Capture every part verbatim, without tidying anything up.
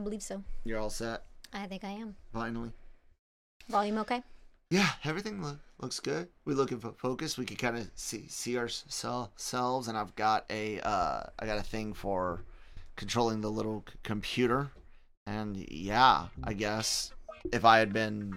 believe so. You're all set? I think I am. Finally. Volume okay? Yeah, everything lo- looks good. We looking for focus. We can kind of see see ourselves, and I've got a uh, I got a thing for controlling the little c- computer, and yeah, I guess if I had been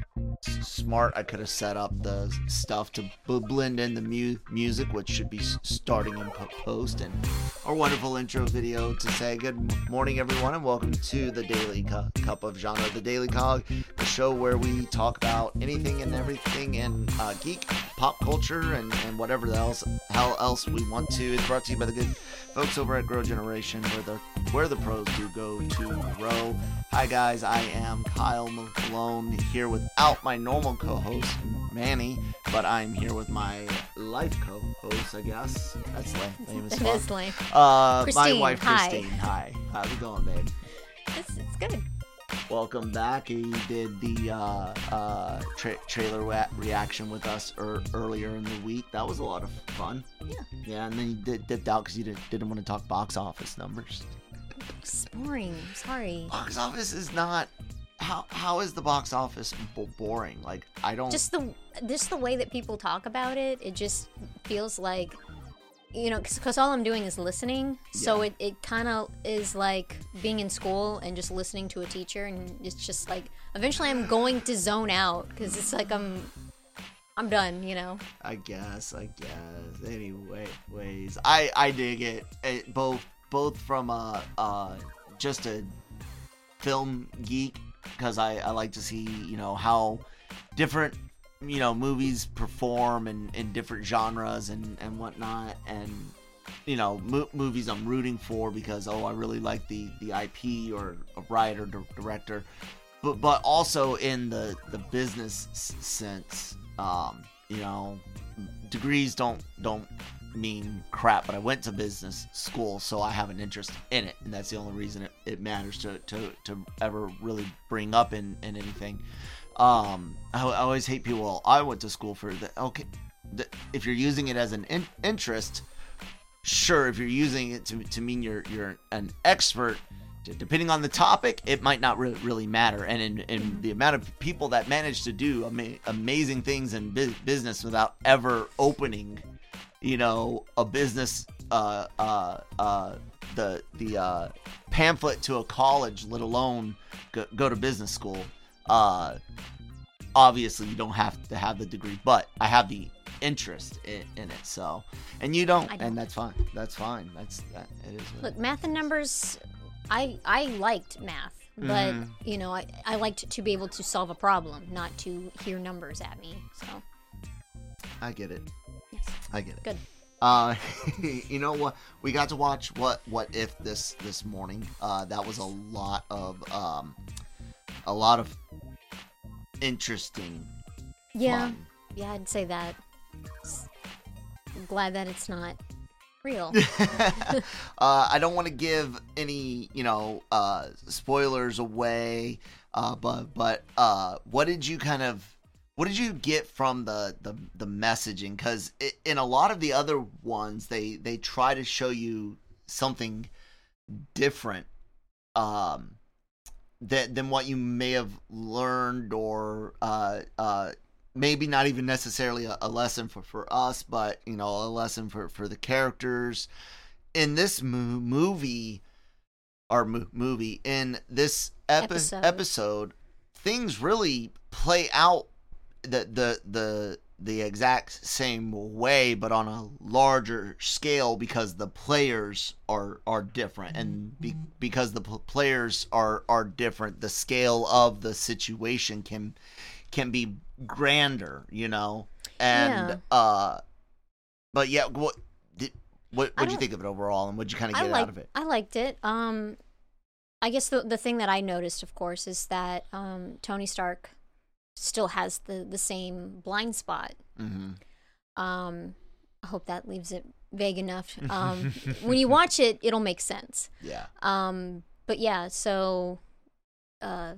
s- smart, I could have set up the stuff to b- blend in the mu- music, which should be s- starting in po- post, and our wonderful intro video to say good morning, everyone, and welcome to the Daily Cu- Cup of Genre, the Daily Cog, the show where we talk about anything and everything in uh, geek, pop culture, and, and whatever else hell else we want to. It's brought to you by the good folks over at Grow Generation, where the where the pros do go to grow. Hi guys, I am Kyle Malone here without my normal co-host Manny, but I'm here with my life co-host, I guess. That's lame. lame as That fuck. is lame. Uh, my Christine, wife hi. Christine. Hi. How's it going, babe? It's, it's good. Welcome back. You did the uh, uh, tra- trailer wa- reaction with us er- earlier in the week. That was a lot of fun. Yeah. Yeah, and then you did, dipped out because you didn't, didn't want to talk box office numbers. It's boring. Sorry. Box office is not... How How is the box office b- boring? Like, I don't... Just the just the way that people talk about it, it just feels like, you know, because all I'm doing is listening. So Yeah. it, it kind of is like being in school and just listening to a teacher. And it's just like, eventually I'm going to zone out because it's like I'm... I'm done, you know. I guess, I guess. Anyway, ways, I I dig it. it both both from a uh just a film geek, because I I like to see, you know, how different, you know, movies perform in, in different genres and and whatnot, and you know, mo- movies I'm rooting for because oh I really like the the I P or a writer or director, but but also in the the business s- sense. Um, you know, degrees don't don't mean crap, but I went to business school, so I have an interest in it, and that's the only reason it, it matters to, to, to ever really bring up in, in anything. Um, I, I always hate people. Well, I went to school for the okay. The, if you're using it as an in, interest, sure. If you're using it to to mean you're you're an expert, depending on the topic, it might not really, really matter. And in, in the amount of people that manage to do ama- amazing things in bu- business without ever opening, you know, a business, uh, uh, uh, the the uh, pamphlet to a college, let alone go, go to business school. Uh, obviously, you don't have to have the degree, but I have the interest in, in it. So, and you don't, don't. and that's fine. That's fine. That's that. It is. What Look, it is. math and numbers, I I liked math, but Mhm. you know, I, I liked to be able to solve a problem, not to hear numbers at me. So, I get it. yes, I get it. good. Uh, you know what? We got to watch what what if this this morning. Uh, that was a lot of um, a lot of interesting. Yeah, fun. yeah, I'd say that. I'm glad that it's not real. uh, I don't want to give any, you know, uh, spoilers away. Uh, but but uh, what did you kind of what did you get from the the, the messaging? Because in a lot of the other ones, they they try to show you something different um, than than what you may have learned, or uh, uh, maybe not even necessarily a, a lesson for, for us, but you know, a lesson for, for the characters in this mo- movie or mo- movie in this epi- Episode. episode. Things really play out the the the the exact same way, but on a larger scale because the players are are different, and be, because the p- players are are different, the scale of the situation can can be grander, you know. And Yeah. uh but yeah, what did what I what'd you don't- think of it overall, and what'd you kind of I get like, out of it? I liked it. Um, I guess the the thing that I noticed, of course, is that um, Tony Stark still has the the same blind spot. Mm-hmm. Um, I hope that leaves it vague enough. Um, when you watch it, it'll make sense. Yeah. Um, but yeah, so uh,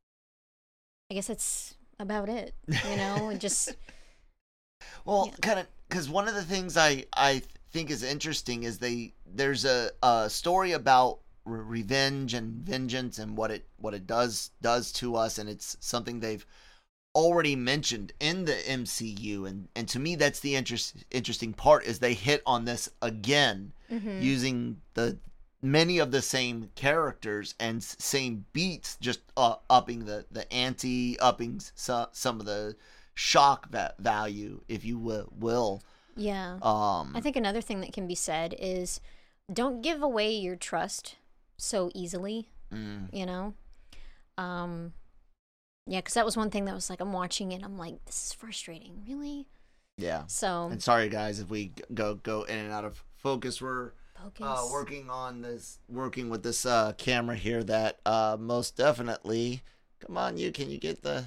I guess that's about it. You know, and just Well, Yeah. kind of, because one of the things I I think is interesting is they there's a, a story about re- revenge and vengeance and what it what it does does to us, and it's something they've already mentioned in the M C U, and and to me that's the interest interesting part is they hit on this again, mm-hmm. using the many of the same characters and same beats, just uh, upping the the ante, upping some some of the shock va- value, if you will. will. Yeah. Um, I think another thing that can be said is don't give away your trust so easily. Mm. You know. Um. Yeah, because that was one thing that was like, I'm watching it, I'm like, this is frustrating. Really? Yeah. So. And sorry, guys, if we go go in and out of focus. We're focus. Uh, working on this, working with this uh, camera here that uh, most definitely. Come on, you can you get the?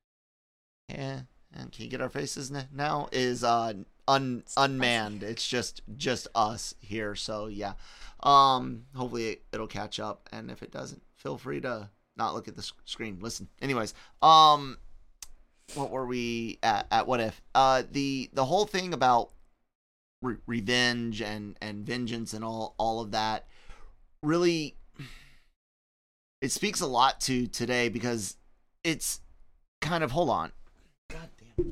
Yeah, and can you get our faces now? Is uh un unmanned. It's just just us here. So yeah. Um. Hopefully it, it'll catch up, and if it doesn't, feel free to not look at the screen. Listen. Anyways, um, what were we at? At what if? Uh, the the whole thing about re- revenge and and vengeance and all all of that really, it speaks a lot to today, because it's kind of, hold on. God damn.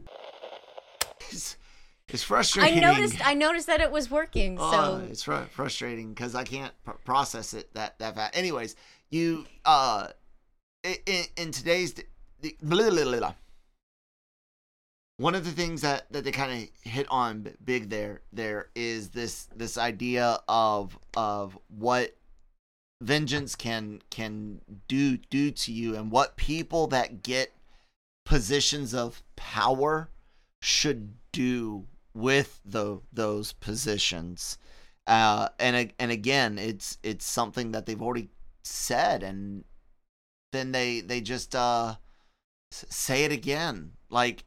It's, it's frustrating. I noticed. I noticed that it was working. So uh, it's fr- frustrating because I can't pr- process it that that fast. Anyways, you uh, in, in today's the, blah, blah, blah, blah. One of the things that, that they kind of hit on big there there is this this idea of of what vengeance can can do do to you, and what people that get positions of power should do with the those positions. Uh, and and again, it's it's something that they've already said, and then they they just uh, say it again. Like,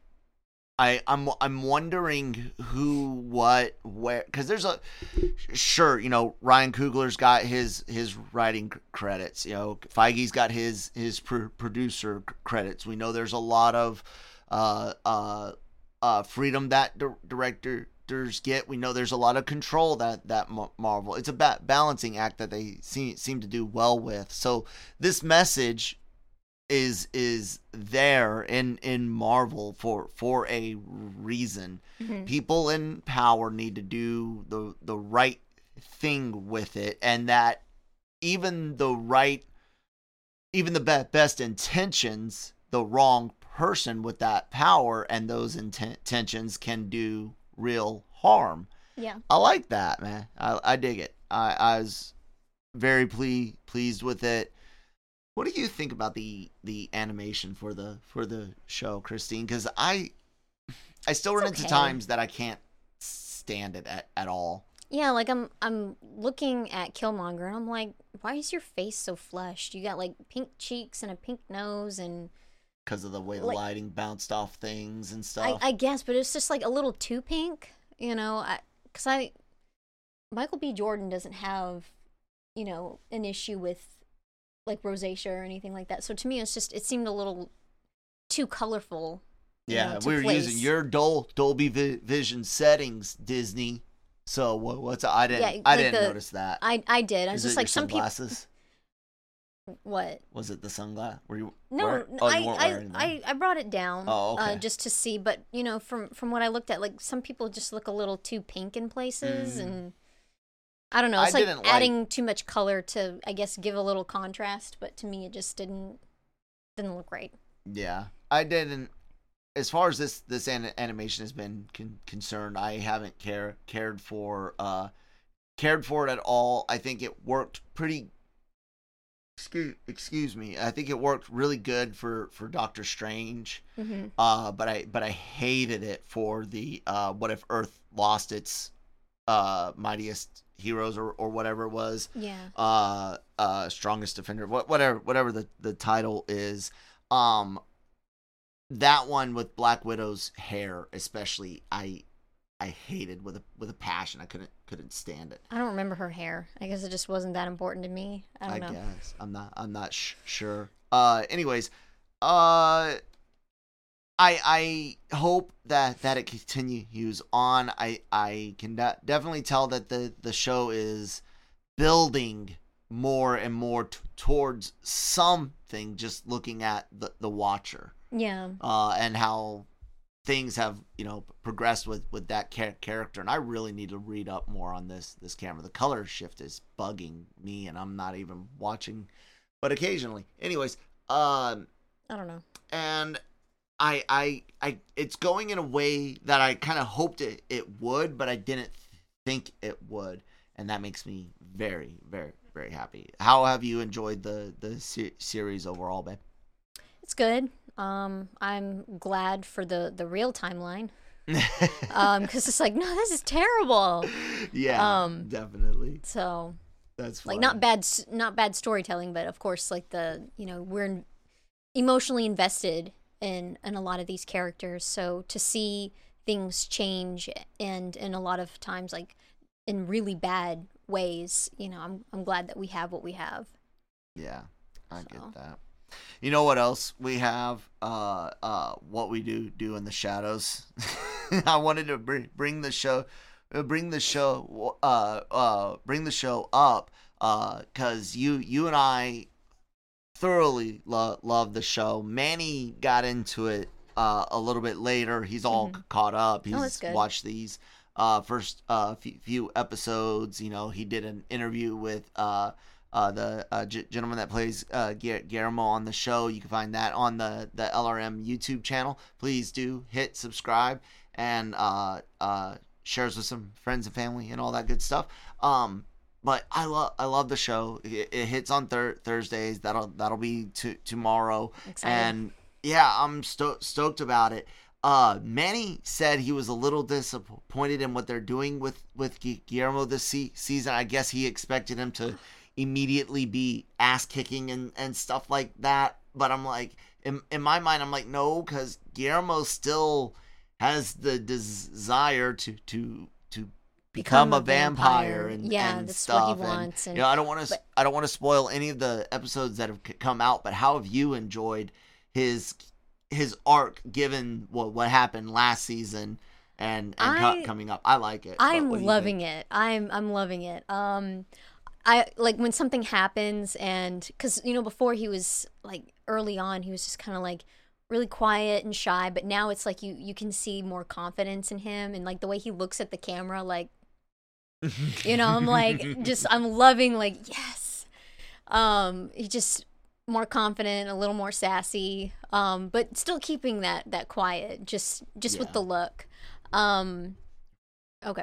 I, I'm I'm wondering who, what, where, because there's a, sure, you know, Ryan Coogler's got his his writing credits, you know, Feige's got his his pr- producer credits. We know there's a lot of uh uh uh freedom that di- directors get. We know there's a lot of control that that Marvel. It's a ba- balancing act that they seem seem to do well with. So this message is is there in in Marvel for for a reason. Mm-hmm. People in power need to do the the right thing with it, and that even the right even the be- best intentions, the wrong person with that power and those intentions can do real harm. Yeah, I like that, man. I I dig it. I I was very ple- pleased with it. What do you think about the the animation for the for the show, Christine? Because I I still it's run okay. into times that I can't stand it at, at all. Yeah, like I'm I'm looking at Killmonger and I'm like, why is your face so flushed? You got like pink cheeks and a pink nose, and because of the way the like, lighting bounced off things and stuff. I, I guess, but it's just like a little too pink, you know. I because I Michael B. Jordan doesn't have, you know, an issue with like rosacea or anything like that. So to me, it's just, it seemed a little too colorful. Yeah, know, we were place. using your Dol- Dolby Vision settings, Disney. So what, what's I didn't yeah, I like didn't the, notice that. I I did. I was Is just it like your some sunglasses? people. What was it? The sunglasses? Were you? No, wearing... oh, I you weren't I, wearing them. I I brought it down. Oh, okay. Uh, just to see, but you know, from from what I looked at, like some people just look a little too pink in places, mm. and I don't know. It's I like adding like... too much color to, I guess, give a little contrast. But to me, it just didn't didn't look right. Yeah, I didn't. As far as this this an- animation has been con- concerned, I haven't care cared for uh cared for it at all. I think it worked pretty. Excuse excuse me. I think it worked really good for, for Doctor Strange. Mm-hmm. Uh, but I but I hated it for the uh what if Earth lost its uh mightiest heroes or, or whatever it was. Yeah. Uh uh strongest defender. What whatever whatever the, the title is. Um that one with Black Widow's hair especially I I hated with a with a passion. I couldn't couldn't stand it. I don't remember her hair. I guess it just wasn't that important to me. I don't I know. guess. I'm not I'm not sh- sure. Uh anyways, uh I I hope that, that it continues on. I I can de- definitely tell that the, the show is building more and more t- towards something, just looking at the, the watcher. Yeah. Uh, and how things have, you know, progressed with, with that char- character. And I really need to read up more on this, this camera. The color shift is bugging me, and I'm not even watching, but occasionally. Anyways, um, I don't know. And I, I, I, it's going in a way that I kind of hoped it, it would, but I didn't think it would. And that makes me very, very, very happy. How have you enjoyed the, the se- series overall, babe? It's good. Um, I'm glad for the, the real timeline. um, because it's like, no, this is terrible. Yeah, um, definitely. So that's funny. like not bad, not bad storytelling, but of course, like the you know we're in, emotionally invested in in a lot of these characters. So to see things change and in a lot of times like in really bad ways, you know, I'm I'm glad that we have what we have. Yeah, I So. get that. You know what else we have? Uh, uh, what we do do in the shadows. I wanted to bring bring the show, uh, bring the show, uh, uh, bring the show up, uh, cause you you and I thoroughly lo- love the show. Manny got into it uh a little bit later. He's all Mhm. caught up. Oh, that's He's good. watched these uh first uh few, few episodes. You know, he did an interview with uh. Uh, the uh, g- gentleman that plays uh, Gu- Guillermo on the show. You can find that on the, the L R M YouTube channel. Please do hit subscribe and uh, uh, shares with some friends and family and all that good stuff. Um, but I love I love the show. It, it hits on thir- Thursdays. That'll that'll be t- tomorrow. Excited. And yeah, I'm sto- stoked about it. Uh, Manny said he was a little disappointed in what they're doing with with Gu- Guillermo this se- season. I guess he expected him to immediately be ass kicking and, and stuff like that. But I'm like, in, in my mind, I'm like, no, because Guillermo still has the desire to to to become, become a, a vampire, vampire and yeah, and that's stuff. what he wants. And, and, you know, I don't want to but, I don't want to spoil any of the episodes that have come out. But how have you enjoyed his his arc given what what happened last season and and I, coming up? I like it. I'm loving it. I'm I'm loving it. Um. I like when something happens, and because you know before he was like early on he was just kind of like really quiet and shy, but now it's like you you can see more confidence in him, and like the way he looks at the camera, like you know I'm like just I'm loving like yes, um he's just more confident, a little more sassy, um but still keeping that that quiet, just just yeah. with the look, um okay,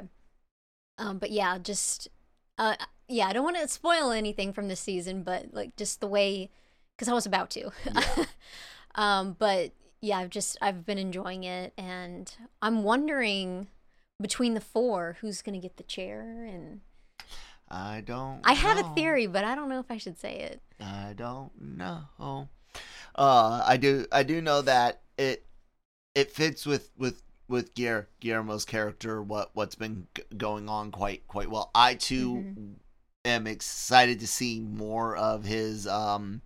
um but yeah, just uh. Yeah, I don't want to spoil anything from this season, but like just the way, because I was about to. Yeah. um, but yeah, I've just I've been enjoying it, and I'm wondering between the four who's gonna get the chair. And I don't. I have know. a theory, but I don't know if I should say it. I don't know. Uh, I do. I do know that it it fits with with. with Guillermo, Guillermo's character, what what's been g- going on quite quite well. I too mm-hmm. am excited to see more of his um,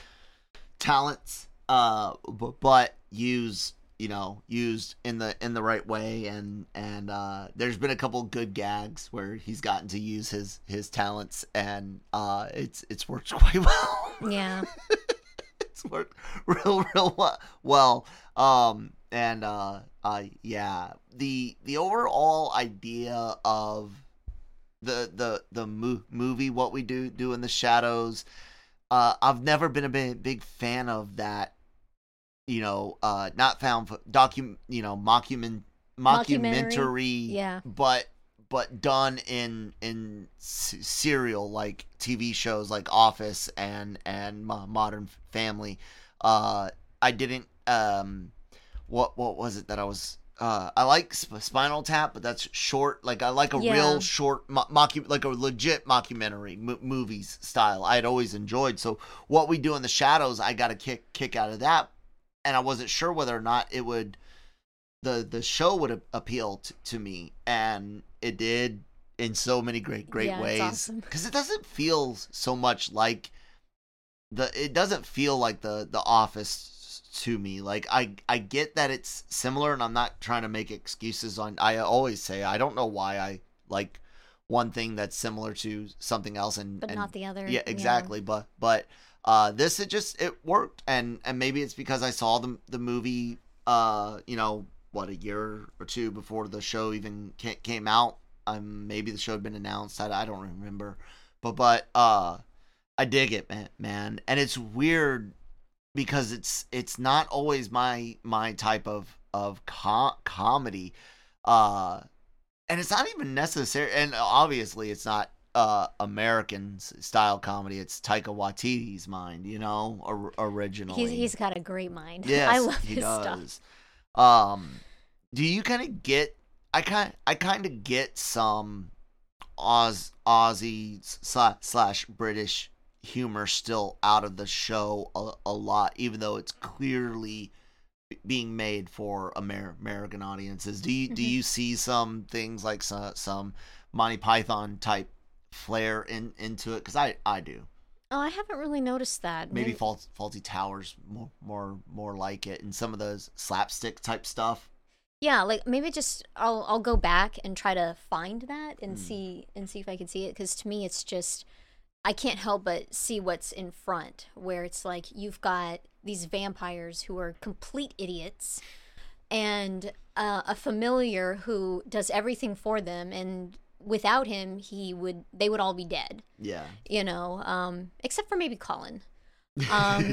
talents, uh, b- but use you know used in the in the right way. And and uh, there's been a couple good gags where he's gotten to use his his talents, and uh, it's it's worked quite well. Yeah, it's worked real real well. Um, and uh, uh, yeah, the the overall idea of the the the mo- movie, what we do do in the shadows, uh, I've never been a big, big fan of that. You know, uh, not found docu, you know, mockument mockumentary, mockumentary, yeah, but but done in in s- serial like T V shows like Office and and Modern Family. Uh, I didn't um. What what was it that I was? Uh, I like Sp- Spinal Tap, but that's short. Like I like a yeah. real short mo- mocku, like a legit mockumentary m- movies style. I had always enjoyed. So what we do in the shadows, I got a kick kick out of that, and I wasn't sure whether or not it would, the the show would a- appeal t- to me, and it did in so many great great yeah, ways. Because awesome. It doesn't feel so much like the. It doesn't feel like the the Office to me. Like I I get that it's similar, and I'm not trying to make excuses on. I always say I don't know why I like one thing that's similar to something else, and but and, not the other. Yeah, exactly. Yeah. But but uh, this it just it worked, and and maybe it's because I saw the the movie, uh, you know, what, a year or two before the show even came out. Um, maybe the show had been announced. I, I don't remember, but but uh, I dig it, man, man, and it's weird because it's it's not always my my type of of com- comedy, uh, and it's not even necessary. And obviously, it's not uh American style comedy. It's Taika Waititi's mind, you know, or, originally. He's he's got a great mind. Yes, I love he his does. stuff. Um, do you kind of get? I kind I kind of get some Oz Aussie slash, slash British humor still out of the show a, a lot, even though it's clearly being made for Amer- American audiences. Do you mm-hmm. do you see some things like some, some Monty Python type flair in into it? Because I, I do. Oh, I haven't really noticed that. Maybe, Maybe Fault, Faulty Towers more more more like it, and some of those slapstick type stuff. Yeah, like maybe just I'll I'll go back and try to find that and Mm. see and see if I can see it, because to me it's just I can't help but see what's in front, where it's like you've got these vampires who are complete idiots, and uh, a familiar who does everything for them, and without him he would they would all be dead. Yeah. You know, um, except for maybe Colin. Um,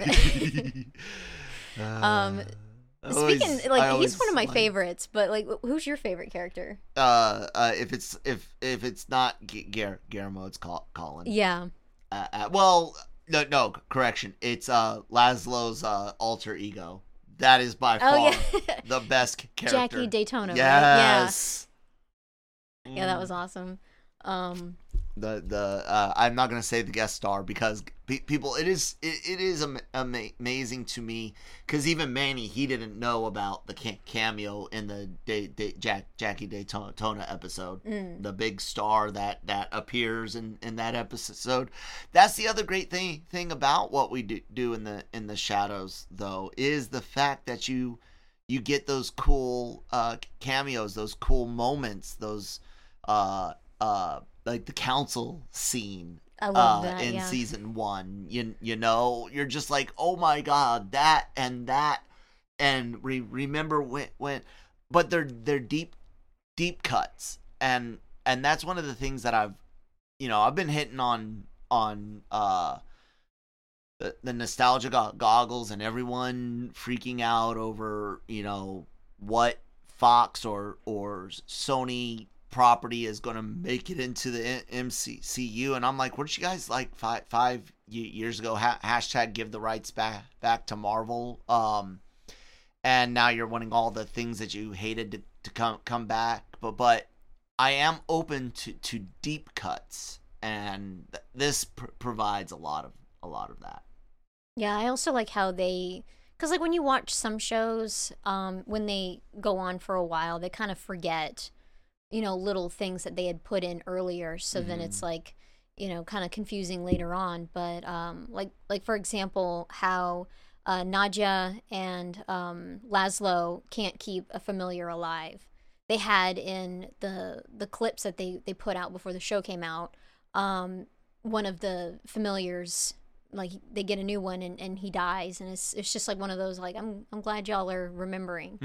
um, Always- speaking, I like he's always one of my like- favorites, but like, who's your favorite character? Uh, uh, if it's if if it's not G- Gar- Guillermo, it's Col- Colin. Yeah. Uh, uh, well, no, no, correction. It's uh Laszlo's uh alter ego. That is by far Oh yeah. the best character. Jackie Daytona. Right? Yes. Yeah. Yeah, that was awesome. Um. The the uh, I'm not gonna say the guest star because pe- people it is it, it is am- ama- amazing to me, because even Manny, he didn't know about the ca- cameo in the day, day, Jack, Jackie Daytona episode, Mm. the big star that that appears in, in that episode. That's the other great thing thing about what we do, do in the in the shadows, though, is the fact that you you get those cool uh, cameos, those cool moments, those uh uh. like the council scene I love uh, that, in yeah. season one. You you know, you're just like, oh my god, that and that, and re- remember when when, but they're they're deep deep cuts, and and that's one of the things that I've, you know, I've been hitting on on uh the, the nostalgia go- goggles and everyone freaking out over, you know, what Fox or or Sony property is going to make it into the M C U, and I'm like, weren't you guys like five five years ago ha- hashtag give the rights back back to Marvel, um and now you're wanting all the things that you hated to, to come come back, but but I am open to to deep cuts, and th- this pr- provides a lot of a lot of that. Yeah, I also like how they, because like when you watch some shows, um, when they go on for a while, they kind of forget, you know, little things that they had put in earlier. So mm-hmm. then it's like, you know, kind of confusing later on. But um, like, like for example, how uh, Nadja and um, Laszlo can't keep a familiar alive. They had in the the clips that they, they put out before the show came out, um, one of the familiars, like they get a new one and, and he dies, and it's it's just like one of those like I'm I'm glad y'all are remembering.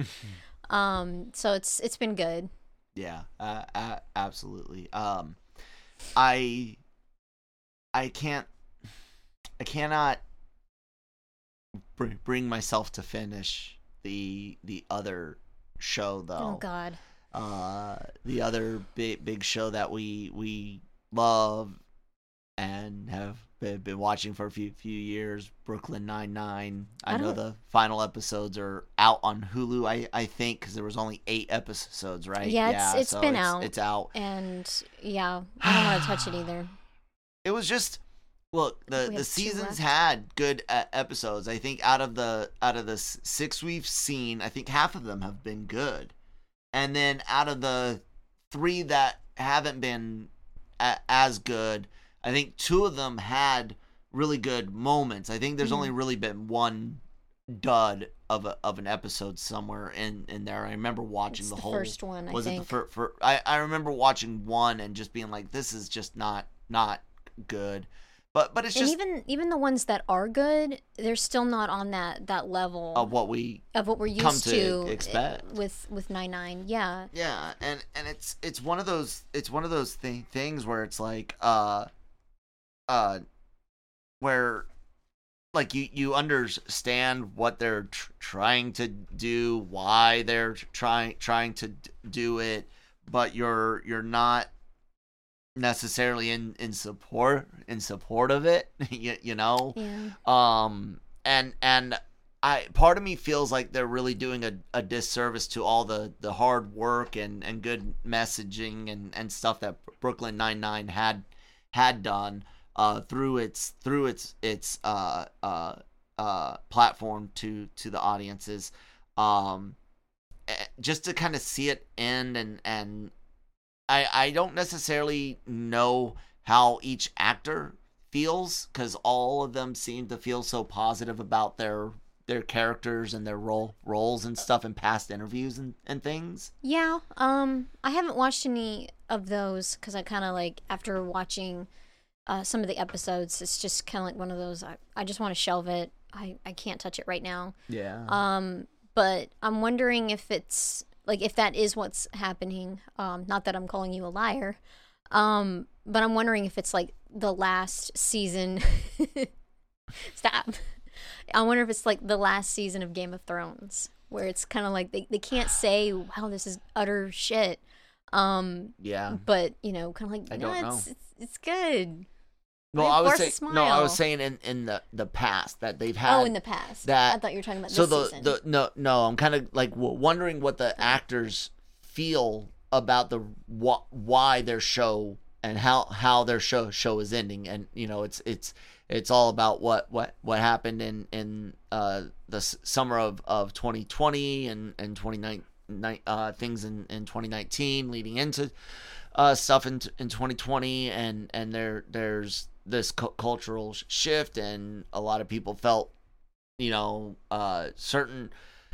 um, so it's it's been good. Yeah, uh, uh, absolutely. Um, I, I can't, I cannot bring, bring myself to finish the the other show though. Oh God. Uh, the other big big show that we we love and have been, been watching for a few few years, Brooklyn Nine-Nine. I, I know the final episodes are out on Hulu, I, I think, because there was only eight episodes, right? Yeah, it's, yeah, it's so been it's, out. It's out. And, yeah, I don't want to touch it either. It was just, look, the, the seasons had good uh, episodes. I think out of the out of the six we've seen, I think half of them have been good. And then out of the three that haven't been a- as good, I think two of them had really good moments. I think there's mm. only really been one dud of a, of an episode somewhere in, in there. I remember watching It's the, the whole first one, I was think. it the first? For, I I remember watching one and just being like, this is just not not good. But but it's And just even even the ones that are good, they're still not on that that level of what we of what we're used come to to, expect. with with nine nine. Yeah. Yeah, and and it's it's one of those it's one of those th- things where it's like uh uh where like you you understand what they're tr- trying to do, why they're trying trying to d- do it, but you're you're not necessarily in in support in support of it. you, you know Yeah. um and and I part of me feels like they're really doing a, a disservice to all the the hard work and and good messaging and and stuff that Brooklyn Nine-Nine had had done uh through its through its its uh uh uh platform to to the audiences, um eh, just to kind of see it end. and and I, I don't necessarily know how each actor feels, because all of them seem to feel so positive about their their characters and their role roles and stuff in past interviews and, and things. Yeah. Um, I haven't watched any of those because I kind of like after watching uh, some of the episodes, it's just kind of like one of those. I, I just want to shelve it. I, I can't touch it right now. Yeah. Um, but I'm wondering if it's like if that is what's happening. Um, not that I'm calling you a liar. Um, but I'm wondering if it's like the last season. Stop. I wonder if it's like the last season of Game of Thrones, where it's kind of like they, they can't say, wow, this is utter shit. Um, yeah. but, you know, kind of like, I no, don't it's, know. it's, it's good. Well, Right, I was force a saying smile. no. I was saying in, in the, the past that they've had. Oh, in the past. that- I thought you were talking about so this the season. the no no. I'm kind of like w- wondering what the actors feel about the wh- why their show and how how their show show is ending. And you know, it's it's it's all about what what what happened in in uh the s- summer of of twenty twenty and and twenty nineteen, uh things in in twenty nineteen leading into uh stuff in in twenty twenty. and and there there's this cu- cultural sh- shift, and a lot of people felt, you know, uh certain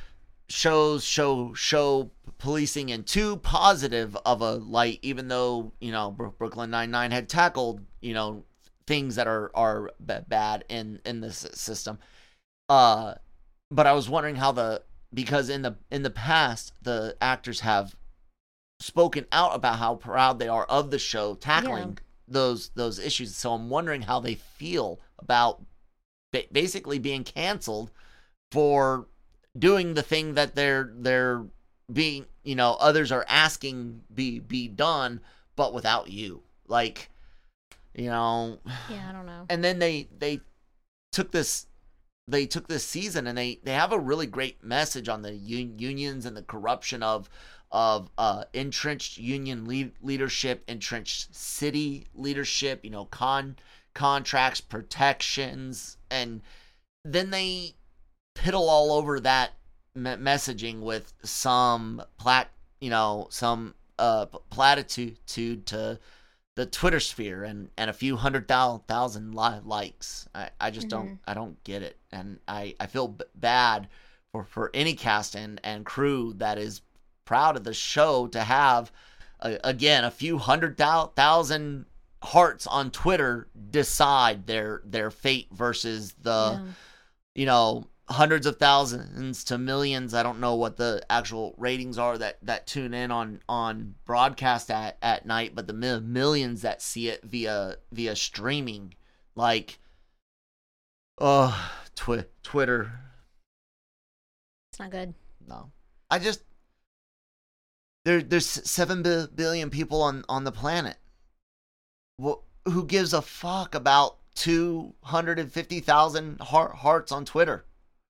shows show show policing in too positive of a light, even though, you know, Bro- Brooklyn Nine-Nine had tackled, you know, things that are are b- bad in in this system. Uh but I was wondering how the because in the in the past the actors have spoken out about how proud they are of the show tackling Yeah. those those issues. So I'm wondering how they feel about ba- basically being canceled for doing the thing that they're they're being, you know, others are asking be be done, but without you. Like, you know, yeah, I don't know. and then they they took this they took this season, and they they have a really great message on the un- unions and the corruption of of uh entrenched union lead- leadership, entrenched city leadership, you know, con contracts, protections, and then they piddle all over that me- messaging with some plat you know some uh platitude to the Twitter sphere, and, and a few hundred thou- thousand li- likes. I, I just Mm-hmm. don't I don't get it, and I, I feel b- bad for, for any cast and, and crew that is proud of the show to have uh, again a few hundred thou- thousand hearts on Twitter decide their their fate versus the Yeah. you know hundreds of thousands to millions. I don't know what the actual ratings are that, that tune in on, on broadcast at, at night, but the mi- millions that see it via via streaming. Like, oh, twi- Twitter. It's not good. No, I just there there's seven bi- billion people on, on the planet. Well, who gives a fuck about two hundred and fifty thousand heart, hearts on Twitter?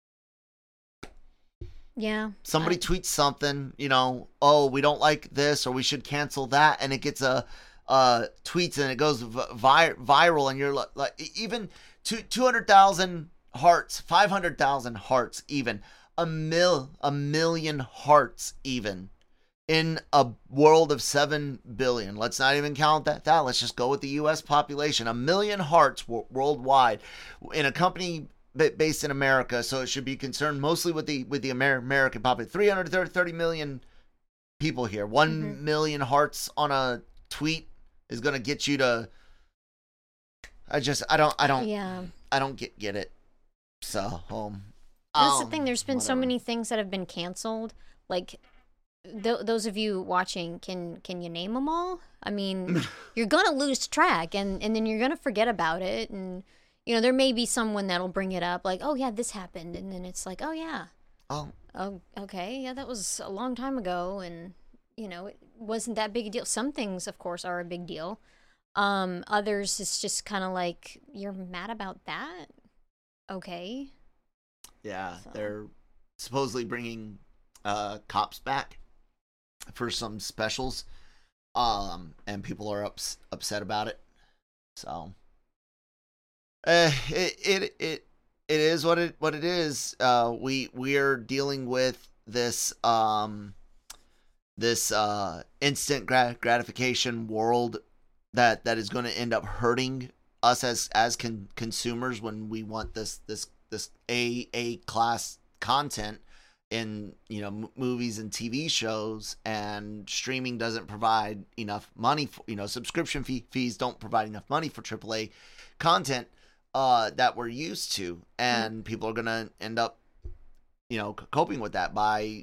Yeah. Somebody I- tweets something, you know, oh, we don't like this, or we should cancel that, and it gets a uh tweets and it goes vi- viral, and you're like, like even two two hundred thousand hearts, five hundred thousand hearts, even a mil a million hearts, even in a world of seven billion. Let's not even count that. That let's just go with the U S population. A million hearts w- worldwide in a company based in America, so it should be concerned mostly with the with the Amer- American population. three hundred thirty million people here. One Mhm. million hearts on a tweet is gonna get you to. I just I don't I don't Yeah. I don't get get it. So um, That's the um, thing. There's been so whatever. many things that have been canceled. Like, th- those of you watching, can can you name them all? I mean, you're gonna lose track, and and then you're gonna forget about it, and you know there may be someone that'll bring it up, like, oh yeah, this happened, and then it's like, oh yeah, Oh, oh okay, yeah, that was a long time ago, and you know it wasn't that big a deal. Some things, of course, are a big deal. Um, others, it's just kind of like, you're mad about that, okay? yeah, So. they're supposedly bringing uh, cops back for some specials, um, and people are ups- upset about it. So, uh, it it it it is what it what it is. Uh, we we are dealing with this um this uh instant grat- gratification world that that is going to end up hurting us as as con- consumers when we want this this this a a class content in you know m- movies and T V shows, and streaming doesn't provide enough money for, you know subscription fee- fees don't provide enough money for triple A content uh that we're used to, and people are going to end up you know c- coping with that by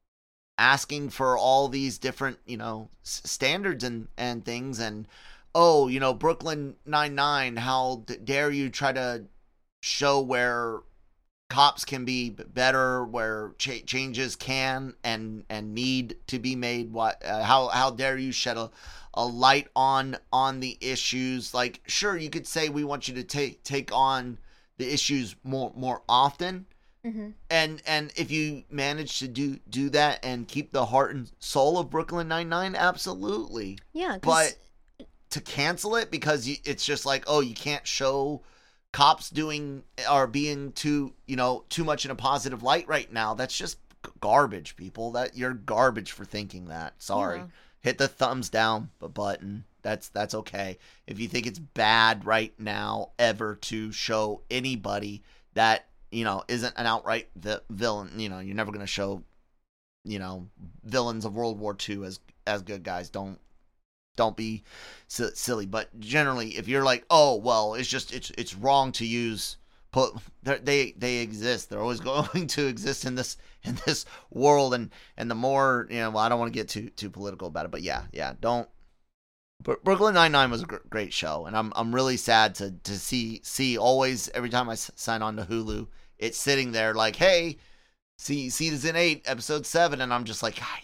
asking for all these different, you know, s- standards and, and things. And, oh, you know, Brooklyn Nine-Nine, how d- dare you try to show where cops can be b- better, where ch- changes can and and need to be made. What, uh, how, how dare you shed a, a light on, on the issues? Like, sure, you could say we want you to take, take on the issues more, more often. Mm-hmm. And and if you manage to do do that and keep the heart and soul of Brooklyn Nine-Nine, absolutely. Yeah, But 'cause to cancel it because you, it's just like, oh, you can't show cops doing or being too, you know, too much in a positive light right now. That's just g- garbage, people. That you're garbage for thinking that. Sorry. Yeah. Hit the thumbs down b- button. That's that's okay. If you think it's bad right now ever to show anybody that you know, isn't an outright vi- villain. You know, you're never going to show, you know, villains of World War Two as as good guys. Don't don't be si- silly. But generally, if you're like, oh well, it's just it's it's wrong to use. Put they they exist. They're always going to exist in this in this world. And and the more you know, well, I don't want to get too too political about it. But yeah, yeah, don't. Brooklyn Nine-Nine was a great show, and I'm I'm really sad to to see see always every time I s- sign on to Hulu, it's sitting there like, hey, see season eight, episode seven, and I'm just like, I,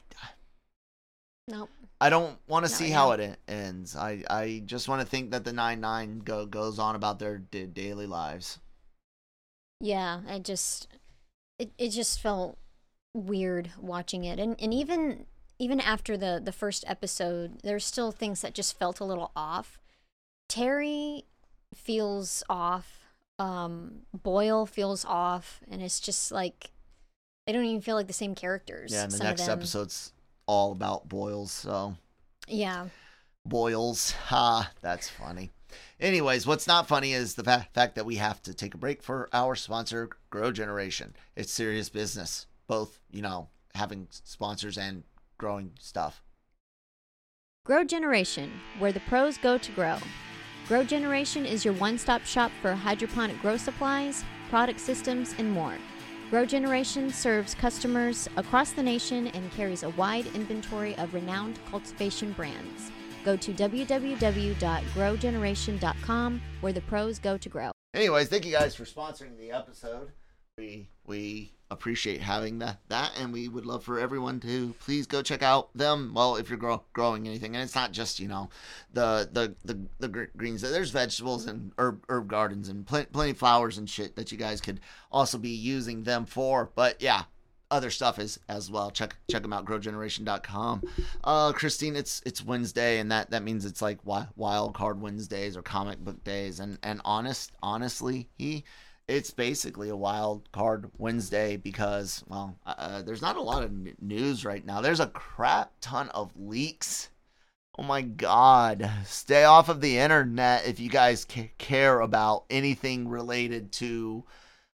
Nope. I don't want to Not see right how now. it ends. I I just want to think that the Nine Nine go goes on about their d- daily lives. Yeah, I just it, it just felt weird watching it. And and even even after the the first episode, there's still things that just felt a little off. Terry feels off. Um Boyle feels off, and it's just like they don't even feel like the same characters. Yeah, and the some of next them. episode's all about boils. So Yeah. boils, ha, that's funny. Anyways, what's not funny is the fa- fact that we have to take a break for our sponsor, Grow Generation. It's serious business, both, you know, having sponsors and growing stuff. Grow Generation, where the pros go to grow. Grow Generation is your one-stop shop for hydroponic grow supplies, product systems, and more. Grow Generation serves customers across the nation and carries a wide inventory of renowned cultivation brands. Go to w w w dot grow generation dot com, where the pros go to grow. Anyways, thank you guys for sponsoring the episode. We we appreciate having that that, and we would love for everyone to please go check out them. Well, if you're grow, growing anything, and it's not just you know the the the, the gr- greens. There's vegetables and herb herb gardens and plenty plenty of flowers and shit that you guys could also be using them for. But yeah, other stuff is as well. Check check them out. grow generation dot com. Uh, Christine, it's it's Wednesday, and that, that means it's like wi- wild card Wednesdays or comic book days. And and honest honestly, he. It's basically a wild card Wednesday because, well, uh, there's not a lot of n- news right now. There's a crap ton of leaks. Oh my God. Stay off of the internet if you guys ca- care about anything related to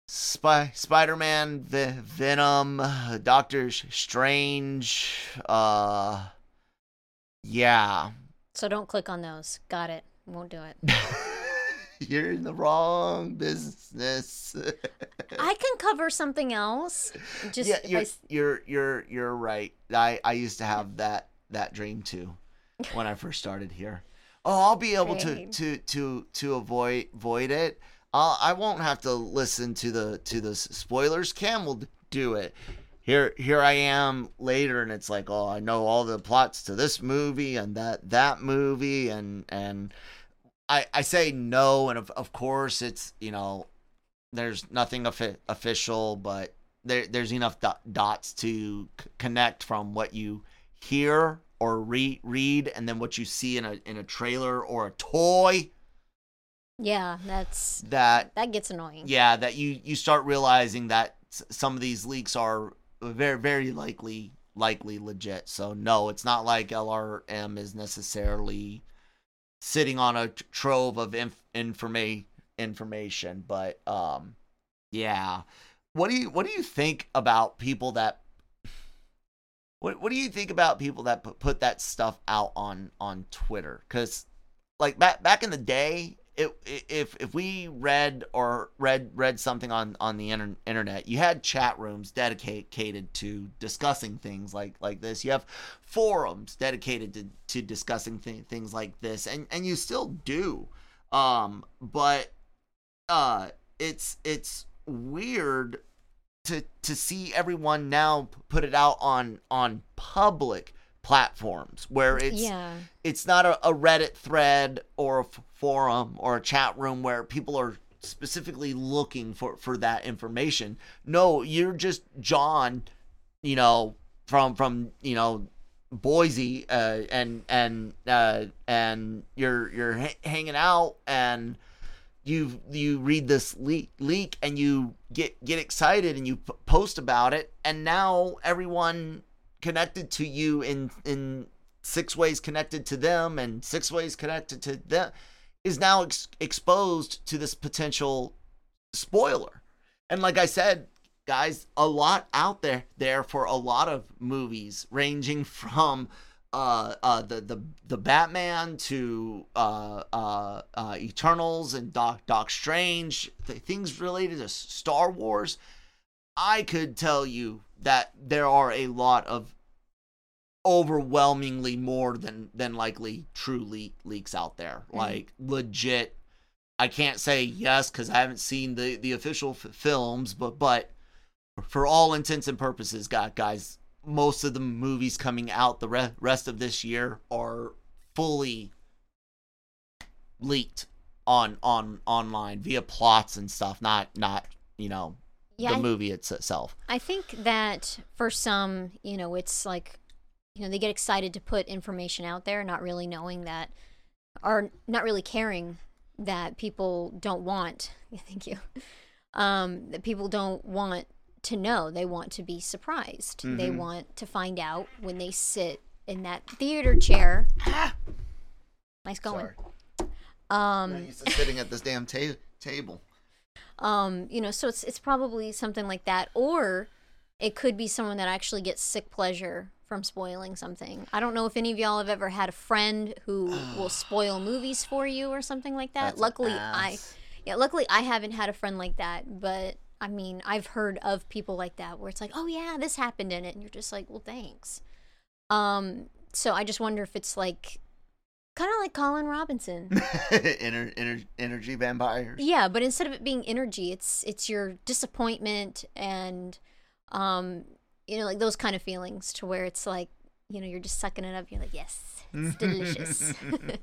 Spy Spider-Man, v- Venom, Doctor Strange. Uh, yeah. So don't click on those. Got it. Won't do it. You're in the wrong business. I can cover something else. Just yeah, you're, I, you're you're you're right. I I used to have that that dream too when I first started here. Oh, I'll be able to to to to avoid avoid it. Uh, I won't have to listen to the to the spoilers. Cam will do it. Here here I am later, and it's like, oh, I know all the plots to this movie and that that movie, and and I I say no, and of of course it's, you know, there's nothing offi- official, but there there's enough do- dots to c- connect from what you hear or re- read, and then what you see in a in a trailer or a toy. yeah, that's That that gets annoying. yeah, that you you start realizing that s- some of these leaks are very very likely likely legit. So no, it's not like L R M is necessarily sitting on a t- trove of inf- informa- information, but um yeah. What do you what do you think about people that what what do you think about people that put, put that stuff out on on Twitter? Cuz like back back in the day, it, if if we read or read read something on on the inter- internet, you had chat rooms dedicated to discussing things like like this. You have forums dedicated to to discussing th- things like this, and and you still do. Um, but uh, it's it's weird to to see everyone now put it out on on public platforms where it's Yeah. it's not a, a Reddit thread or a f- forum or a chat room where people are specifically looking for for that information. No, you're just John, you know, from from you know Boise, uh, and and uh, and you're you're ha- hanging out, and you you read this leak, leak and you get get excited and you p- post about it, and now everyone connected to you in in six ways connected to them and six ways connected to them is now ex- exposed to this potential spoiler. And like I said, guys, a lot out there there for a lot of movies, ranging from uh, uh, the the the Batman to uh, uh, uh, Eternals and Doc Doc Strange, th- things related to Star Wars. I could tell you that there are a lot of overwhelmingly more than than likely true leak leaks out there, mm-hmm. Like legit. I can't say yes because I haven't seen the the official f- films, but but for all intents and purposes, guys, most of the movies coming out the re- rest of this year are fully leaked on on online via plots and stuff, not not you know yeah, the movie itself. I think that for some, you know, it's like, you know, they get excited to put information out there, not really knowing that, or not really caring that people don't want. Thank you. Um, that people don't want to know. They want to be surprised. Mm-hmm. They want to find out when they sit in that theater chair. Nice going. Sorry. Um, I'm used to sitting at this damn ta- table. Um, you know, so it's it's probably something like that, or it could be someone that actually gets sick pleasure from spoiling something. I don't know if any of y'all have ever had a friend who will spoil movies for you or something like that. That's luckily, I, yeah, luckily I haven't had a friend like that. But I mean, I've heard of people like that where it's like, oh yeah, this happened in it, and you're just like, well, thanks. Um, so I just wonder if it's like, kind of like Colin Robinson. Ener- ener- energy vampires. Yeah, but instead of it being energy, it's it's your disappointment and, um, you know, like those kind of feelings to where it's like, you know, you're just sucking it up. You're like, yes, it's delicious.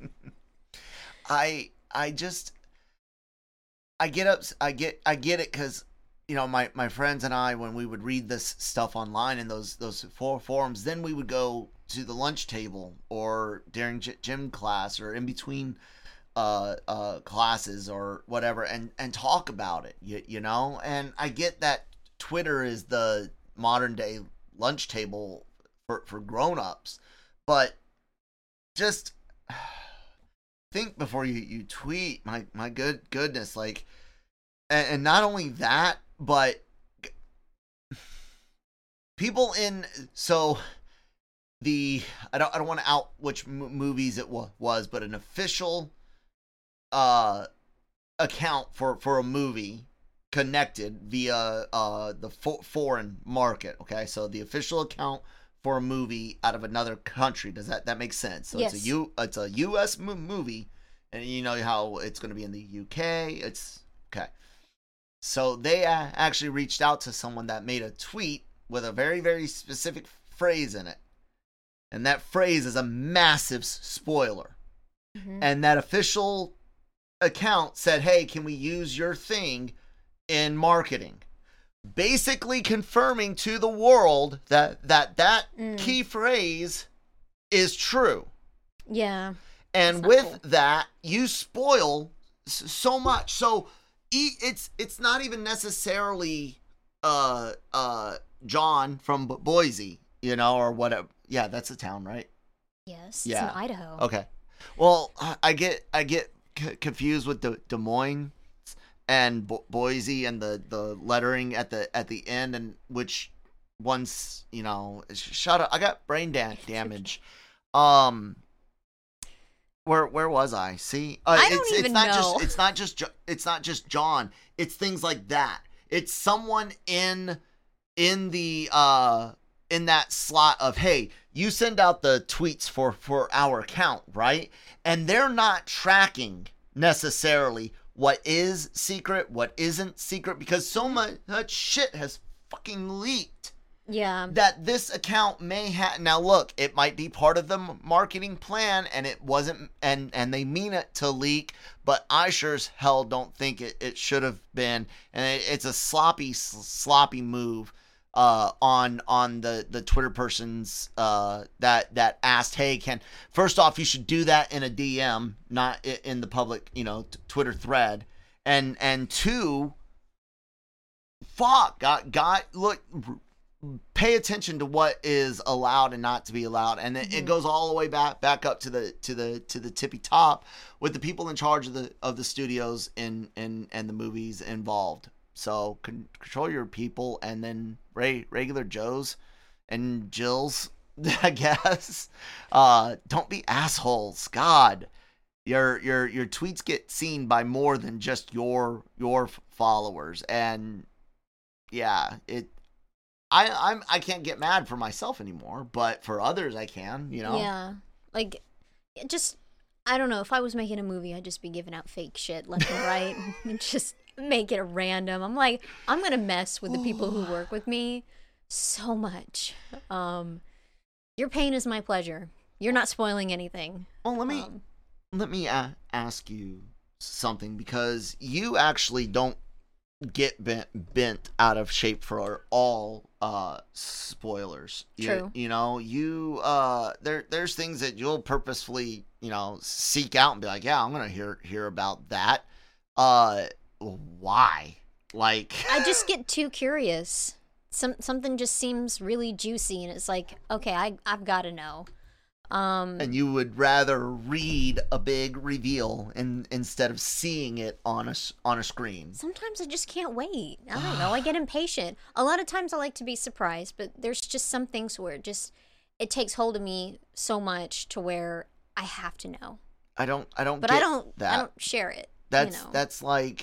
I I just I get up I get I get it because, you know, my, my friends and I, when we would read this stuff online in those those four forums, then we would go to the lunch table or during g- gym class or in between uh, uh, classes or whatever, and, and talk about it, you, you know? And I get that Twitter is the modern day lunch table for, for grown-ups, but just think before you, you tweet. My my good goodness, like, and, and not only that, but people in so the I don't I don't want to out which m- movies it wa- was, but an official uh account for for a movie connected via uh the fo- foreign market. Okay, so the official account for a movie out of another country. Does that that make sense? So Yes. it's a U it's a U S mo- movie, and you know how it's going to be in the U K. It's okay. So they uh, actually reached out to someone that made a tweet with a very very specific phrase in it, and that phrase is a massive s- spoiler. Mm-hmm. And that official account said, "Hey, can we use your thing in marketing?" Basically confirming to the world that that that Mm. key phrase is true. Yeah. And That's not with cool. that, you spoil s- so much. So e- it's it's not even necessarily uh uh John from Bo- Boise, you know, or whatever. Yeah, that's a town, right? Yes. Yeah. It's in Idaho. Okay. Well, I I get I get c- confused with the Des Moines and Bo- Boise and the, the lettering at the at the end, and which once you know sh- shut up. I got brain da- damage. Um, where where was I? See, uh, I it's don't it's even not know. just it's not just Jo- it's not just John. It's things like that. It's someone in in the uh in that slot of, hey, you send out the tweets for for our account, right? And they're not tracking necessarily what is secret, what isn't secret, because so much, much shit has fucking leaked Yeah. that this account may have. Now look, it might be part of the m- marketing plan, and it wasn't, and and they mean it to leak, but I sure as hell don't think it, it should have been, and it, it's a sloppy s- sloppy move uh on on the the Twitter person's uh that that asked, hey, can, first off, you should do that in a D M, not i- in the public, you know, t- Twitter thread, and and two, fuck, got got look, pay attention to what is allowed and not to be allowed, and it, Mhm. it goes all the way back back up to the to the to the tippy top with the people in charge of the of the studios and and and the movies involved. So con- control your people, and then re- regular Joes and Jills, I guess, uh, don't be assholes. God, your your your tweets get seen by more than just your your f- followers, and yeah, it. I I'm I can't get mad for myself anymore, but for others I can, you know. Yeah. Like, it just, I don't know. If I was making a movie, I'd just be giving out fake shit left and right and just make it random. I'm like, I'm going to mess with the people who work with me so much. Um, your pain is my pleasure. You're not spoiling anything. Well, let me Um, let me a- ask you something, because you actually don't get bent, bent out of shape for all uh spoilers. You- True. You, know, you uh there there's things that you'll purposefully, you know, seek out and be like, yeah, I'm gonna hear hear about that. Uh why? Like I just get too curious. Some something just seems really juicy, and it's like, okay, I I've got to know. Um, and you would rather read a big reveal in, instead of seeing it on a s- on a screen. sometimes I just can't wait. I don't know. I get impatient. A lot of times I like to be surprised, but there's just some things where it just it takes hold of me so much to where I have to know. I don't I don't But get I don't that. I don't share it. That's you know. that's like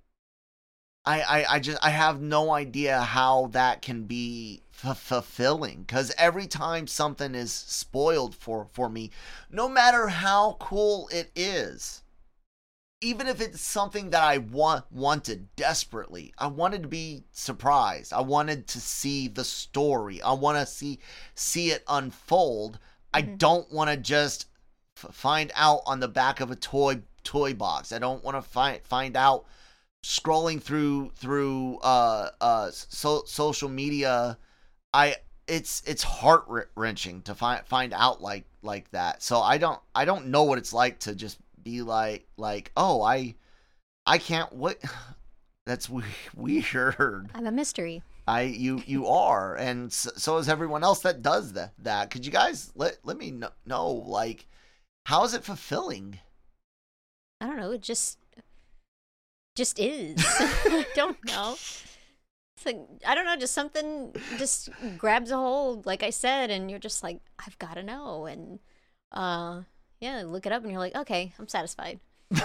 I, I I just I have no idea how that can be f- fulfilling, because every time something is spoiled for for me, no matter how cool it is, even if it's something that I want wanted desperately, I wanted to be surprised. I wanted to see the story. I want to see see it unfold. I Mhm. don't want to just f- find out on the back of a toy toy box. I don't want to find find out scrolling through through uh uh so, social media. I it's it's heart wrenching to find find out like like that. So I don't I don't know what it's like to just be like like oh I I can't wait. That's we- weird. I'm a mystery. I you you are, and so, so is everyone else that does that. That could you guys let let me know, know like how is it fulfilling? I don't know. It just just is. I don't know. It's like, I don't know, just something just grabs a hold, like I said, and you're just like, I've got to know. And uh, yeah, look it up and you're like, okay, I'm satisfied.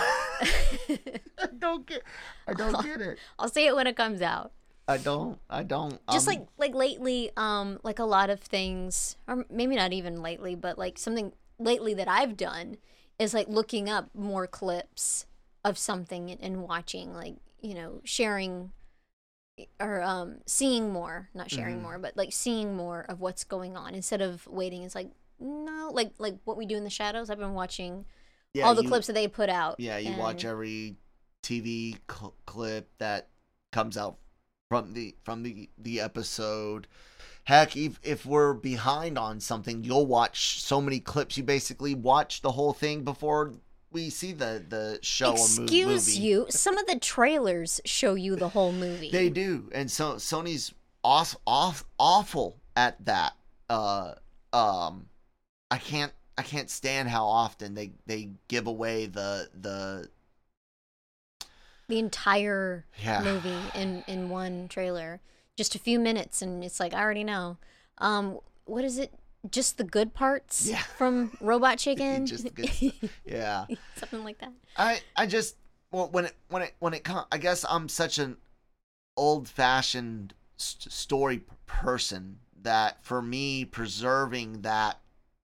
I don't get. I don't get it. I'll see it when it comes out. I don't. I don't. Just um, like like lately, um, like a lot of things, or maybe not even lately, but like something lately that I've done is like looking up more clips of something and, and watching, like, you know, sharing or um seeing more, not sharing Mhm. more, but like seeing more of what's going on instead of waiting. It's like, no, like like what we do in the shadows. I've been watching yeah, all the you, clips that they put out. Yeah, you and watch every T V cl- clip that comes out from the from the the episode. Heck, if if we're behind on something, you'll watch so many clips. You basically watch the whole thing before we see the the show or mo- movie. Excuse you, some of the trailers show you the whole movie. They do, and so Sony's off, off awful at that. Uh, um, I can't I can't stand how often they they give away the the the entire yeah. movie in in one trailer, just a few minutes, and it's like, I already know. Um, what is it? Just the good parts Yeah. from Robot Chicken. Just the good stuff. Yeah. Something like that. I I just well, when it when it when it comes, I guess I'm such an old-fashioned st- story person that for me preserving that,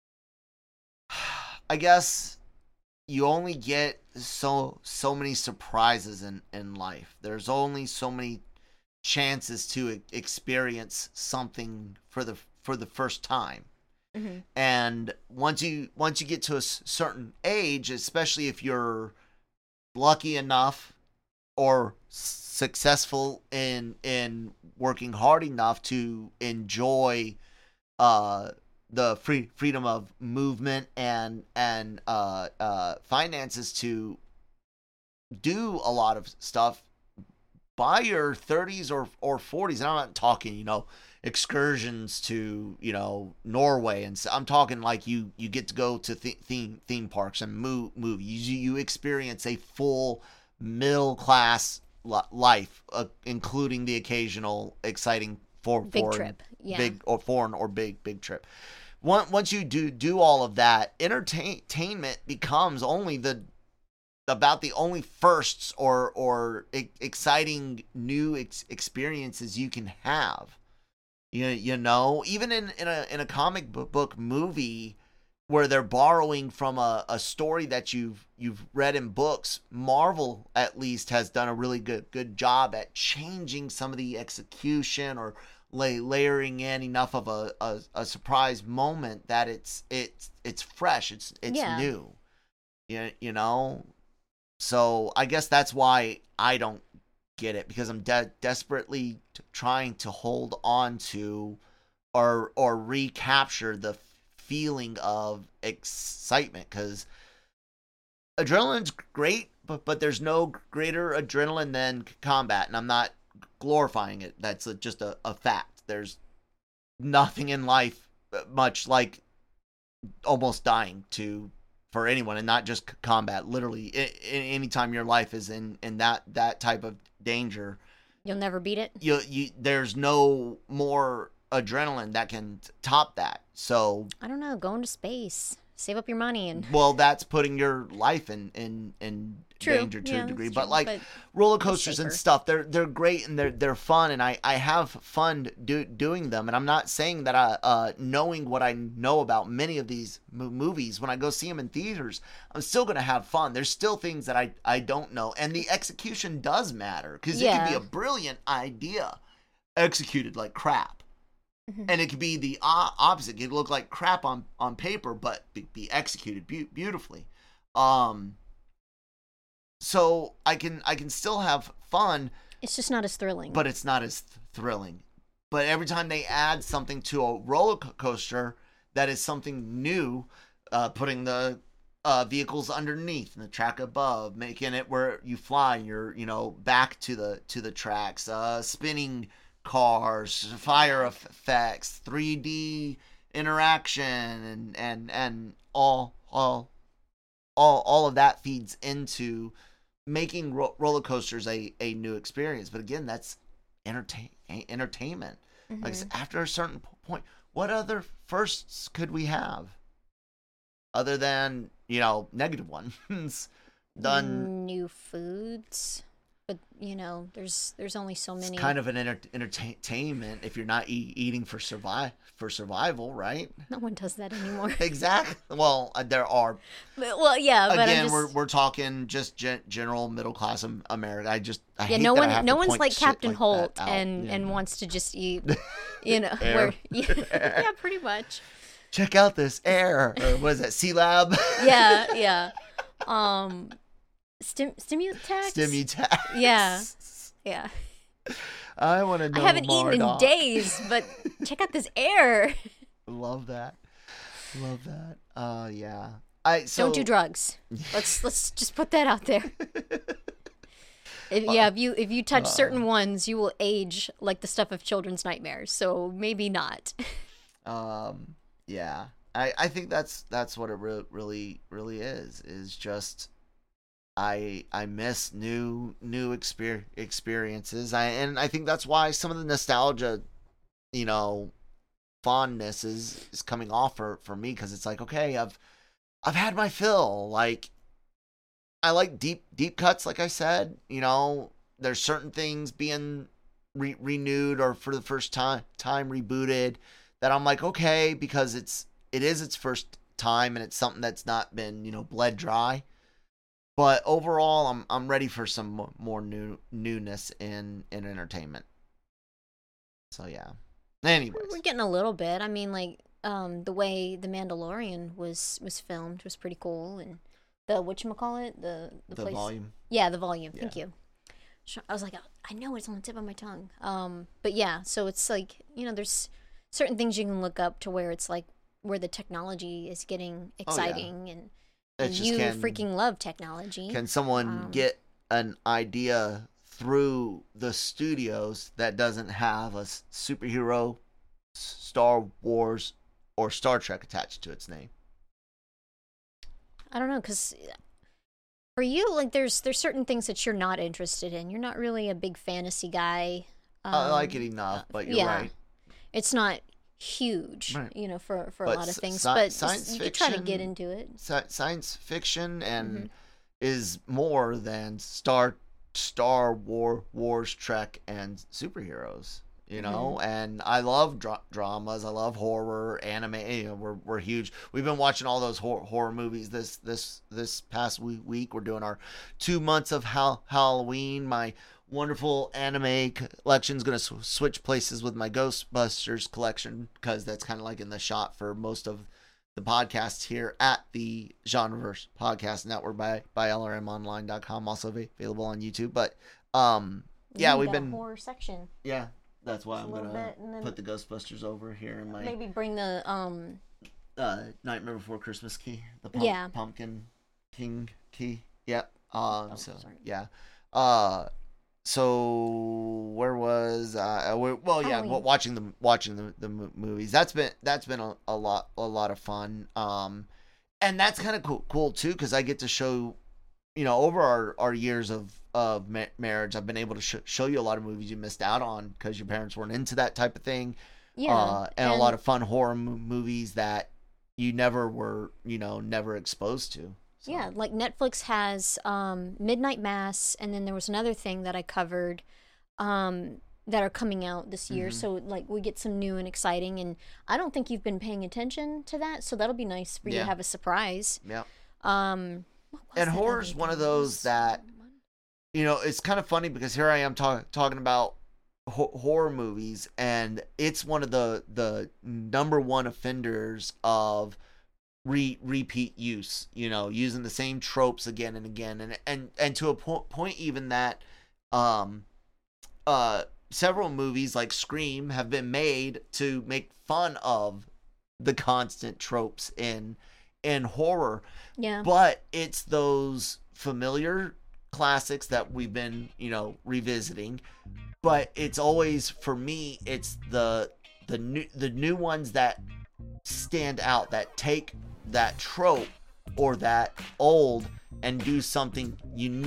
I guess you only get so so many surprises in in life. There's only so many chances to e- experience something for the for the first time. Mm-hmm. And once you once you get to a s- certain age, especially if you're lucky enough or successful in in working hard enough to enjoy uh the free freedom of movement and and uh uh finances to do a lot of stuff by your thirties or or forties. And I'm not talking, you know, excursions to, you know, Norway, and so I'm talking like you you get to go to th- theme theme parks and move movies. You you experience a full middle class li- life, uh, including the occasional exciting for Big foreign, trip. Yeah. big or foreign or big big trip. Once once you do do all of that, entertainment becomes only the about the only firsts or or e- exciting new ex- experiences you can have. You you know, even in, in a in a comic book movie where they're borrowing from a, a story that you've you've read in books, Marvel at least has done a really good good job at changing some of the execution or lay, layering in enough of a, a, a surprise moment that it's it's it's fresh, it's it's Yeah. new. You, you know? So I guess that's why I don't get it, because I'm de- desperately t- trying to hold on to or or recapture the feeling of excitement, because adrenaline's great, but but there's no greater adrenaline than combat, and I'm not glorifying it. That's a, just a, a fact. There's nothing in life much like almost dying to for anyone, and not just combat. Literally, I- I- anytime your life is in in that that type of danger, You'll never beat it. you you there's no more adrenaline that can top that. So, I don't know. Go into space. Save up your money and. well, that's putting your life in in in True. danger to Yeah, a degree. that's But true, like but roller coasters and safer. stuff, they're they're great and they're they're fun, and I I have fun do, doing them. And I'm not saying that I uh knowing what I know about many of these mo- movies, when I go see them in theaters, I'm still gonna have fun. There's still things that I I don't know, and the execution does matter, because it can be Yeah. a brilliant idea executed like crap. Mhm. And it could be the o- opposite. It could look like crap on, on paper, but be, be executed be- beautifully. Um, so I can I can still have fun, It's just not as thrilling. but it's not as th- thrilling. But every time they add something to a roller co- coaster that is something new, uh, putting the uh, vehicles underneath and the track above, making it where you fly and you're, you know, back to the to the tracks, uh, spinning cars, fire effects, three D interaction, and and and all all all all of that feeds into making ro- roller coasters a a new experience. But again, that's entertain entertainment. Mm-hmm. Like after a certain point, what other firsts could we have other than, you know, negative ones? Done new foods, but you know, there's there's only so many. It's kind of an enter- entertainment if you're not e- eating for survive for survival, right? No one does that anymore. Exactly. Well, uh, there are. But, well, yeah, but Again, I'm just... we're we're talking just gen- general middle class America. I just I yeah, hate no that I one have no to one's point like shit Captain like Holt that out, and you and know. wants to just eat, you know, Air. where yeah, yeah, pretty much. Check out this air. Or what is that? C Lab. Yeah, yeah. Um, stim Stimutax. Stimutax. Yeah, yeah. I want to know. I haven't more, eaten in Doc. days, but check out this air. Love that. Love that. Uh, yeah. I so Don't do drugs. Let's let's just put that out there. If, yeah, if you if you touch uh, certain ones, you will age like the stuff of children's nightmares. So maybe not. Um. Yeah. I I think that's that's what it re- really really is. Is just. I I miss new new exper- experiences. I and I think that's why some of the nostalgia, you know, fondness is, is coming off for, for me, because it's like, okay, I've I've had my fill. Like, I like deep deep cuts, like I said. You know, there's certain things being re- renewed or for the first time time rebooted that I'm like, okay, because it's it is its first time and it's something that's not been, you know, bled dry. But overall, I'm I'm ready for some more new newness in, in entertainment. So yeah. Anyways, We're getting a little bit. I mean, like um, the way The Mandalorian was was filmed was pretty cool, and the whatchamacallit, the the, the place. volume. Yeah, the volume. Yeah. Thank you. I was like, I know it's on the tip of my tongue. Um, but yeah, so it's like, you know, there's certain things you can look up to where it's like where the technology is getting exciting, oh, yeah. and. And It's you just can, freaking love technology. Can someone um, get an idea through the studios that doesn't have a superhero, Star Wars, or Star Trek attached to its name? I don't know, because for you, like, there's there's certain things that you're not interested in. You're not really a big fantasy guy. Um, I like it enough, but you're yeah. right. It's not huge, right. you know, for, for but a lot of things, sci- but science you fiction, could try to get into it. Sci- science fiction and Mm-hmm. is more than Star Star War Wars, Trek, and superheroes. You know, Mm-hmm. and I love dra- dramas. I love horror, anime. You know, we're we're huge. We've been watching all those hor- horror movies this this this past week. week. We're doing our two months of ha- Halloween. My wonderful anime collection is going to sw- switch places with my Ghostbusters collection, because that's kind of like in the shot for most of the podcasts here at the Genreverse Podcast Network by by L R M online dot com, also available on YouTube. But um, yeah, You we've got a been horror section. yeah. That's why Just I'm a little gonna bit, and then- put the Ghostbusters over here in my Maybe bring the um. uh, Nightmare Before Christmas key, the pump, Yeah. Pumpkin King key. Yep. Um. Oh, so sorry. yeah. Uh. So where was uh? Well, well yeah. Halloween. Watching the watching the the mo- movies. That's been that's been a, a lot a lot of fun. Um, and that's kind of cool cool too, because I get to show, you know, over our, our years of of ma- marriage, I've been able to sh- show you a lot of movies you missed out on because your parents weren't into that type of thing. Yeah, Uh, and, a lot of fun horror m- movies that you never were, you know, never exposed to. So. Yeah, like Netflix has um, Midnight Mass, and then there was another thing that I covered um, that are coming out this year. Mhm. So like we get some new and exciting, and I don't think you've been paying attention to that, so that'll be nice for you Yeah. to have a surprise. Yeah. Um, what was And that horror's other one of thing? There those was that- someone- You know, it's kind of funny because here I am talk- talking about ho- horror movies, and it's one of the the number one offenders of re repeat use. You know, using the same tropes again and again, and and and to a po- point even that, um, uh, several movies like Scream have been made to make fun of the constant tropes in in horror. Yeah. But it's those familiar classics that we've been, you know, revisiting. But it's always, for me, it's the the new the new ones that stand out, that take that trope or that old and do something unique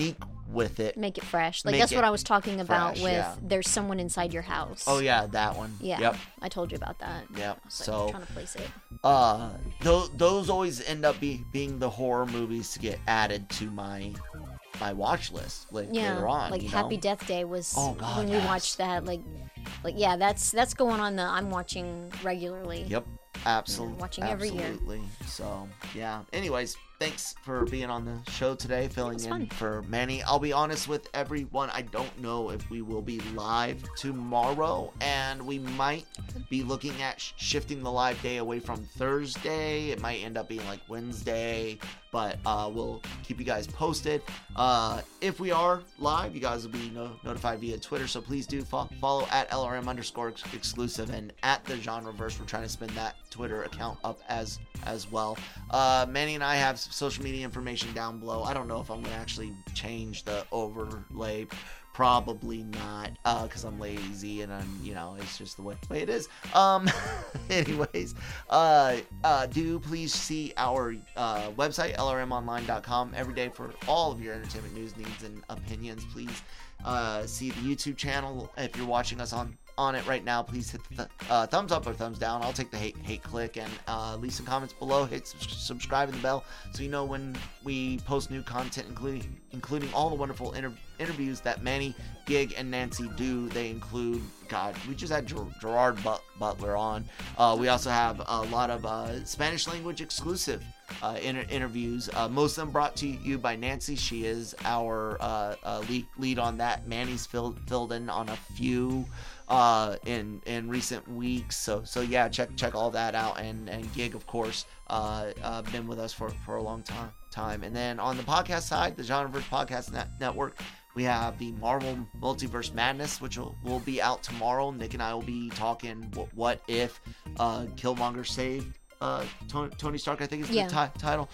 with it. Make it fresh. Like Make that's it what I was talking about fresh, with yeah. there's someone inside your house. Oh yeah, that one. Yeah. Yep. I told you about that. Yep. I was, So like, trying to place it. uh those those always end up be, being the horror movies to get added to my my watch list like, Yeah. later on. Like you Happy know? Death Day was Oh, God, when we yes. watched that. Like, like yeah, that's that's going on the I'm watching regularly. Yep. Absolutely. Yeah, watching every year. Absolutely. So yeah. Anyways, thanks for being on the show today, filling was in fun. for Manny. I'll be honest with everyone. I don't know if we will be live tomorrow, and we might be looking at sh- shifting the live day away from Thursday. It might end up being like Wednesday, but uh, we'll keep you guys posted. Uh, if we are live, you guys will be no- notified via Twitter. So please do fo- follow at L R M underscore ex- exclusive and at the Genreverse. We're trying to spin that Twitter account up as as well. Uh, Manny and I have social media information down below. I don't know if I'm gonna actually change the overlay. Probably not, uh, because I'm lazy and I'm, you know, it's just the way, way it is. Um, anyways, uh, uh, do please see our uh, website, L R M online dot com, every day for all of your entertainment news, needs, and opinions. Please uh, see the YouTube channel if you're watching us on on it right now. Please hit the uh, thumbs up or thumbs down. I'll take the hate hate click, and uh, leave some comments below. Hit subs- subscribe and the bell so you know when we post new content, including including all the wonderful inter- interviews that Manny, Gig, and Nancy do. They include, God, we just had Ger- Gerard But- Butler on. Uh, we also have a lot of uh, Spanish language exclusive uh, inter- interviews. Uh, most of them brought to you by Nancy. She is our uh, uh, lead, lead on that. Manny's filled filled in on a few uh in in recent weeks, so so yeah, check check all that out. And and Gig, of course, uh, uh been with us for for a long time time and then on the podcast side, the Genreverse Podcast Net- Network, we have the Marvel Multiverse Madness, which will, will be out tomorrow. Nick and I will be talking what, what if uh Killmonger saved uh Tony, Tony Stark, I think is the Yeah. ti- title.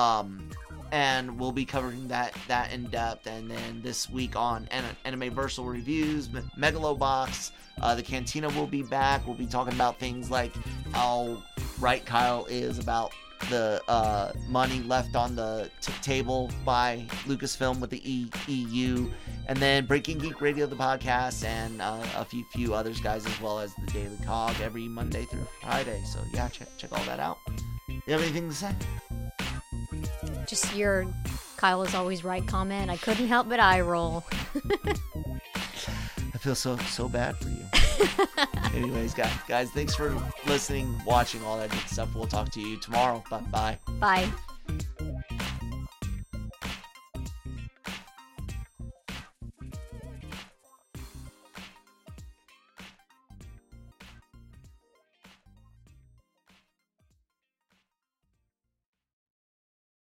Um and we'll be covering that that in depth. And then this week on An- Animeversal Reviews, Me- Megalobox, uh, the Cantina will be back. We'll be talking about things like how right Kyle is about the uh, money left on the t- table by Lucasfilm with the e- EU, and then Breaking Geek Radio, the podcast, and uh, a few few others, guys, as well as the Daily Cog every Monday through Friday. So yeah, check check all that out. You have anything to say? Just your Kyle is always right comment. I couldn't help but eye roll. I feel so so bad for you. Anyways, guys, guys, thanks for listening, watching, all that good stuff. We'll talk to you tomorrow. Bye bye. Bye.